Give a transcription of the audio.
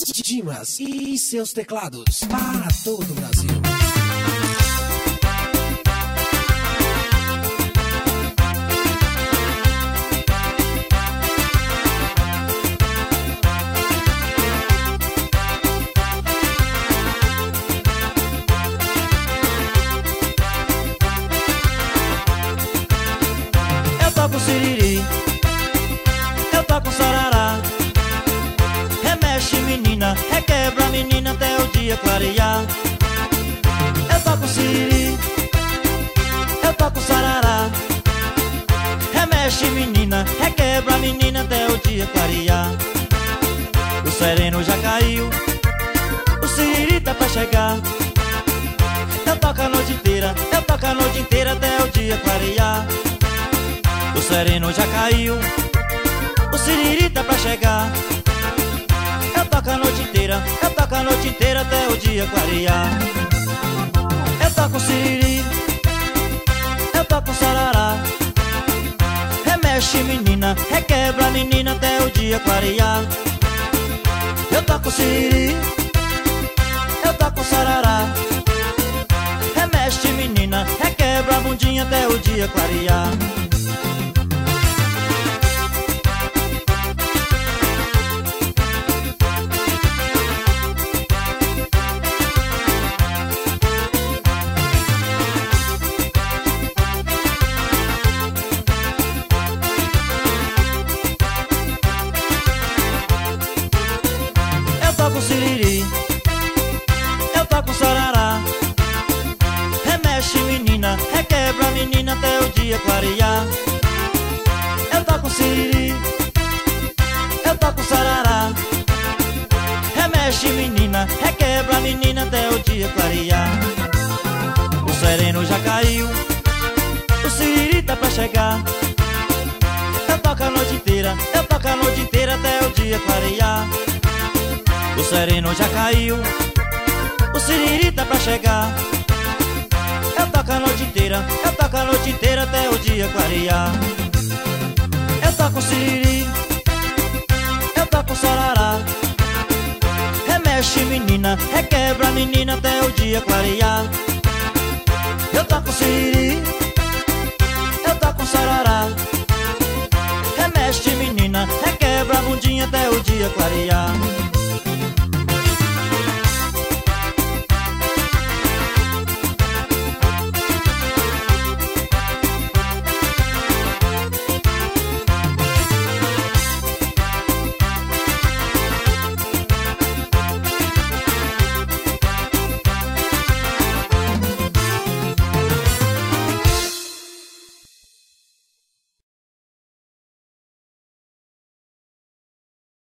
Dimas e seus teclados para todo o Brasil. Eu toco siriri, eu toco sarará. Remexe menina, requebra menina até o dia clarear. Eu toco siriri, eu toco sarará. Remexe menina, requebra menina até o dia clarear. O sereno já caiu, o siriri tá pra chegar. Eu toco a noite inteira, eu toco a noite inteira até o dia clarear. O sereno já caiu, o siriri tá pra chegar. Eu toco a noite inteira, eu toco a noite inteira até o dia clarear. Eu toco siriri, eu toco sarará. Remexe menina, requebra menina até o dia clarear. Eu toco siriri, eu toco sarará. Remexe menina, requebra a bundinha até o dia clarear. Eu toco siriri, eu toco sarará. Remexe menina, requebra menina até o dia clarear. Eu toco siriri, eu toco sarará. Remexe menina, requebra menina até o dia clarear. O sereno já caiu, o siriri tá pra chegar. Eu toco a noite inteira, eu toco a noite inteira até o dia clarear. O sereno já caiu, o siriri tá pra chegar. Eu toco a noite inteira, eu toco a noite inteira até o dia clarear. Eu toco siriri, eu toco sarará. Remexe menina, requebra menina até o dia clarear. Eu toco siriri, eu toco sarará. Remexe menina, requebra a bundinha até o dia clarear.